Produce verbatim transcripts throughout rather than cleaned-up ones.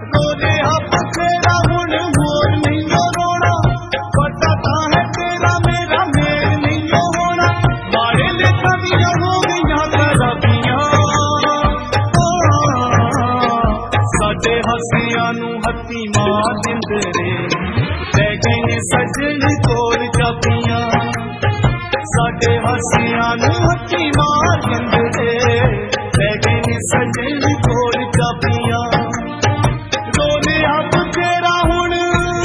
रोले hub तेरा हुण मोर नहीं रोना, पता था है तेरा मेरा मेल नहीं होना, मारे ले कवियां हो गईयां खराबियां, साडे हसियां नू हत्ती मार दिंदे रे, लै गए ने सजन कोल चाबियां, साडे हसियां नू हत्ती मार दिंदे रे, लै गए ने सजन कोल चाबियां, रोले हब तेरा हुण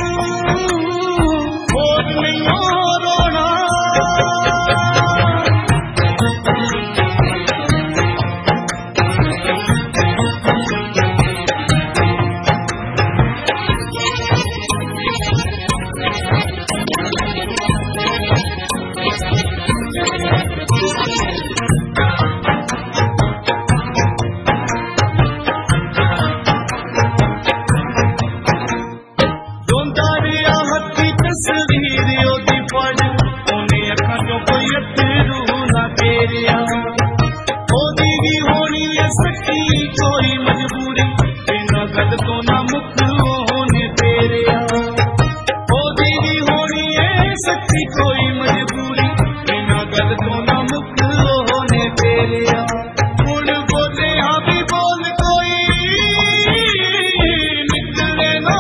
मोर नहीं रोना। तस्वीर ओदी पढ़ ओने अखां चों कोई अथरू ना फेरिया, ओदी भी होनी है सच्ची कोई मजबूरी, बिना गल तो ना मुख ओने फेरिया, ओदी भी होनी है सच्ची कोई मजबूरी, बिना गल तो ना मुख ओने फेरिया, हुण बोले हाँ भी बोल कोई निकले ना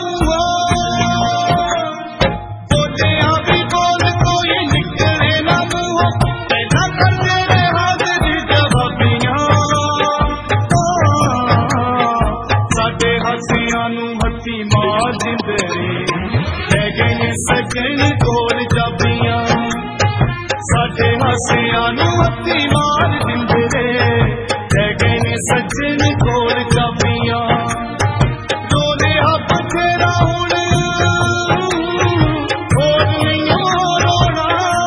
हत्ती मार दिंदे रे, लै गए ने सजन कोल चाबियां, साडे हसियां नू हत्ती मार दिंदे रे, लै गए ने सजन कोल चाबियां, रोले हब तेरा हुण मोर नहीं रोना।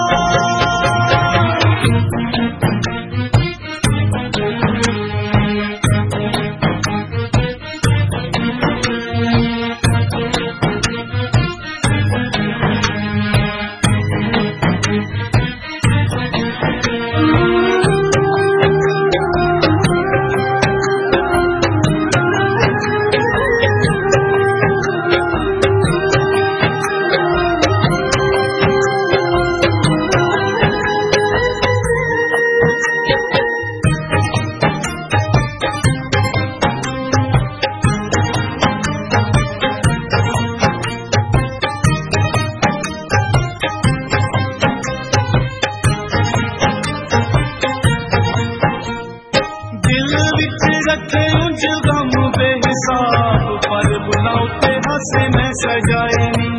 रखे उंज गम बेहिसाब, पर बुलाओ ते हसे मैं सजाए नी,